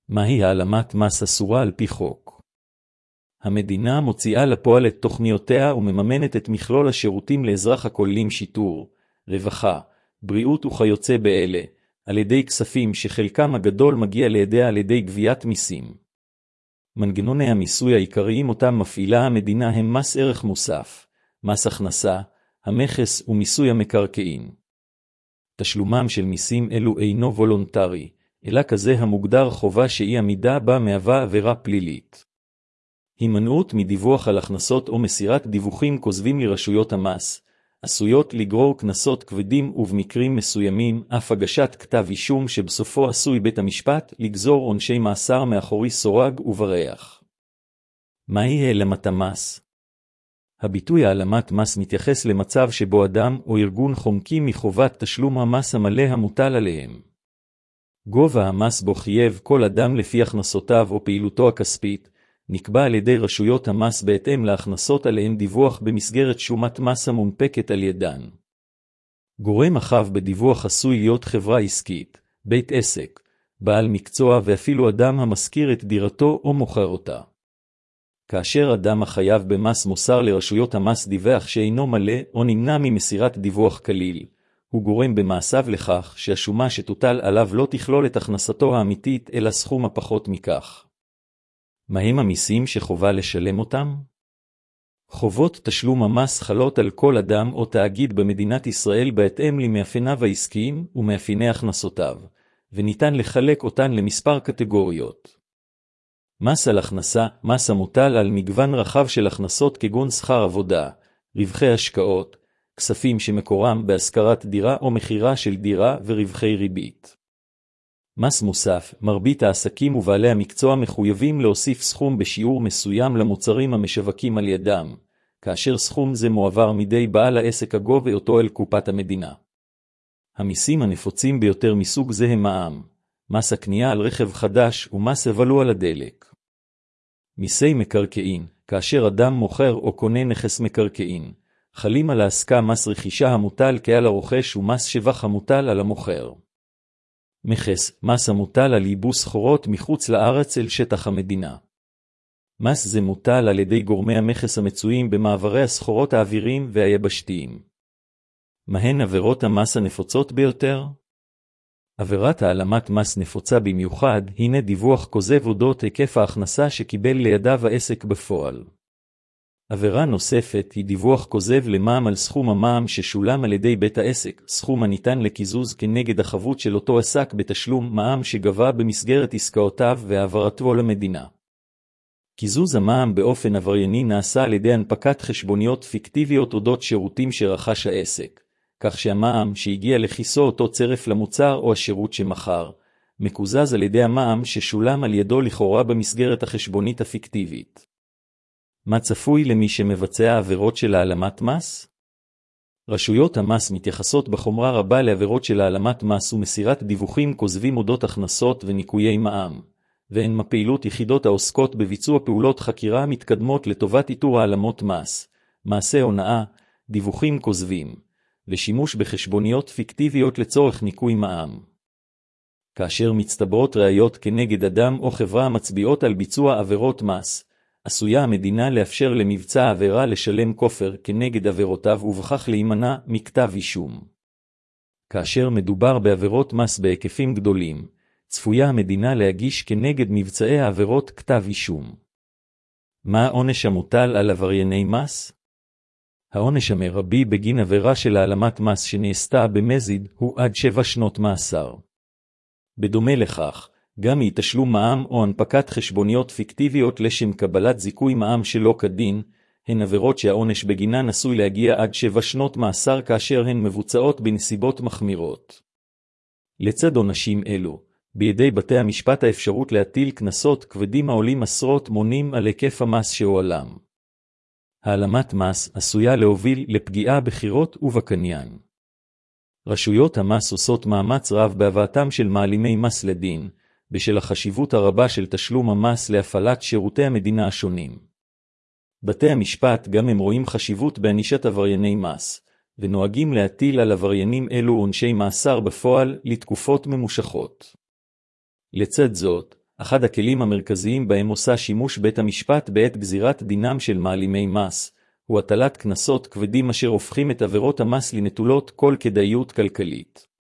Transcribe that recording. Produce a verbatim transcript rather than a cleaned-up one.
מהי העלמת מס אסורה על פי חוק? המדינה מוציאה לפועל את תוכניותיה ומממנת את מכלול השירותים לאזרח הכוללים שיטור, רווחה, בריאות וכיוצא באלה, על ידי כספים שחלקם הגדול מגיע לידיה על ידי גביית מיסים. מנגנוני המיסוי העיקריים אותם מפעילה המדינה הם מס ערך מוסף, מס הכנסה, המכס ומיסוי המקרקעין. תשלומם של מיסים אלו אינו וולונטרי, אלא כזה המוגדר חובה שהיא עמידה בה מהווה עבירה פלילית. הימנעות מדיווח על הכנסות או מסירת דיווחים כוזבים לרשויות המס, עשויות לגרור קנסות כבדים ובמקרים מסוימים אף הגשת כתב אישום שבסופו עשוי בית המשפט לגזור עונשי מאסר מאחורי סורג ובריח. מהי העלמת המס? הביטוי העלמת מס מתייחס למצב שבו אדם או ארגון חומקים מחובת תשלום המס המלא המוטל עליהם. גובה המס בו חייב כל אדם לפי הכנסותיו או פעילותו הכספית, נקבע על ידי רשויות המס בהתאם להכנסות עליהן דיווח במסגרת שומת מס המונפקת על ידן. גורם החב בדיווח עשוי להיות חברה עסקית, בית עסק, בעל מקצוע ואפילו אדם המשכיר את דירתו או מוכר אותה. כאשר אדם החייב במס מוסר לרשויות המס דיווח שאינו מלא או נמנע ממסירת דיווח כליל, הוא גורם במעשיו לכך שהשומה שתוטל עליו לא תכלול את הכנסתו האמיתית אלא סכום הפחות מכך. מהם המיסים שחובה לשלם אותם? חובות תשלום המס חלות על כל אדם או תאגיד במדינת ישראל בהתאם למאפייניו העסקיים ומאפייני הכנסותיו, וניתן לחלק אותן למספר קטגוריות. מס על הכנסה, מס המוטל על מגוון רחב של הכנסות כגון שכר עבודה, רווחי השקעות, כספים שמקורם בהשכרת דירה או מחירה של דירה ורווחי ריבית. מס מוסף, מרבית העסקים ובעלי המקצוע מחויבים להוסיף סכום בשיעור מסוים למוצרים המשווקים על ידם, כאשר סכום זה מועבר מידי בעל העסק הגובה אותו אל קופת המדינה. המיסים הנפוצים ביותר מסוג זה הם מע"מ, מס הקנייה על רכב חדש ומס הבלו על הדלק. מיסי מקרקעין, כאשר אדם מוכר או קונה נכס מקרקעין, חלים על העסקה מס רכישה המוטל כעל הרוכש ומס שבח המוטל על המוכר. מכס, מס המוטל על ייבוא סחורות מחוץ לארץ אל שטח המדינה. מס זה מוטל על ידי גורמי המכס המצויים במעברי הסחורות האוויריים והיבשתיים. מהן עבירות המס הנפוצות ביותר? עבירת העלמת מס נפוצה במיוחד, הנה דיווח כוזב אודות היקף ההכנסה שקיבל לידיו העסק בפועל. עבירה נוספת היא דיווח כוזב למע"מ על סכום המע"מ ששולם על ידי בית העסק, סכום הניתן לקיזוז כנגד החבות של אותו עסק בתשלום מע"מ שגבה במסגרת עסקאותיו והעברתו למדינה. קיזוז המע"מ באופן עברייני נעשה על ידי הנפקת חשבוניות פיקטיביות אודות שירותים שרכש העסק, כך שהמע"מ שהגיע לכיסו אותו צרף למוצר או השירות שמכר, מקוזז על ידי המע"מ ששולם על ידו לכאורה במסגרת החשבונית הפיקטיבית. מה צפוי למי שמבצע עבירות של העלמת מס? רשויות המס מתייחסות בחומרה רבה לעבירות של העלמת מס ומסירת דיווחים כוזבים אודות הכנסות וניקויי מע"מ, והן מפעילות יחידות העוסקות בביצוע פעולות חקירה מתקדמות לטובת איתור העלמות מס, מעשה הונאה, דיווחים כוזבים, ושימוש בחשבוניות פיקטיביות לצורך ניקוי מע"מ. כאשר מצטברות ראיות כנגד אדם או חברה מצביעות על ביצוע עבירות מס, עשויה המדינה לאפשר למבצע העבירה לשלם כופר כנגד עבירותיו ובכך להימנע מכתב אישום. כאשר מדובר בעבירות מס בהיקפים גדולים, צפויה המדינה להגיש כנגד מבצעי העבירות כתב אישום. מה העונש המוטל על עברייני מס? העונש המרבי בגין עבירה של העלמת מס שנעשתה במזיד הוא עד שבע שנות מאסר. בדומה לכך, גם היא תשלום מע"מ או הנפקת חשבוניות פיקטיביות לשם קבלת זיכוי מע"מ שלא כדין, הן עבירות שהעונש בגינן עשוי להגיע עד שבע שנות מאסר כאשר הן מבוצעות בנסיבות מחמירות. לצד עונשים אלו, בידי בתי המשפט האפשרות להטיל קנסות כבדים העולים עשרות מונים על היקף המס שהועלם. העלמת מס עשויה להוביל לפגיעה בחירות ובקניין. רשויות המס עושות מאמץ רב בהבאתם של מעלימי מס לדין, בשל החשיבות הרבה של תשלום המס להפעלת שירותי המדינה השונים. בתי המשפט גם הם רואים חשיבות בענישת עברייני מס, ונוהגים להטיל על עבריינים אלו עונשי מאסר בפועל לתקופות ממושכות. לצד זאת, אחד הכלים המרכזיים בהם עושה שימוש בית המשפט בעת גזירת דינם של מעלימי מס, הוא הטלת קנסות כבדים אשר הופכים את עבירות המס לנטולות כל כדאיות כלכלית.